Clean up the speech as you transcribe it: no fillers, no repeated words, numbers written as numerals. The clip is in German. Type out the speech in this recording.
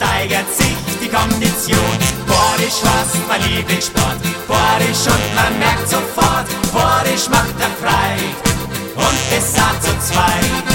steigert sich die Kondition. Borisch fast mein Lieblingssport, Borisch und man merkt sofort, Borisch macht er frei und es sagt zu zweit.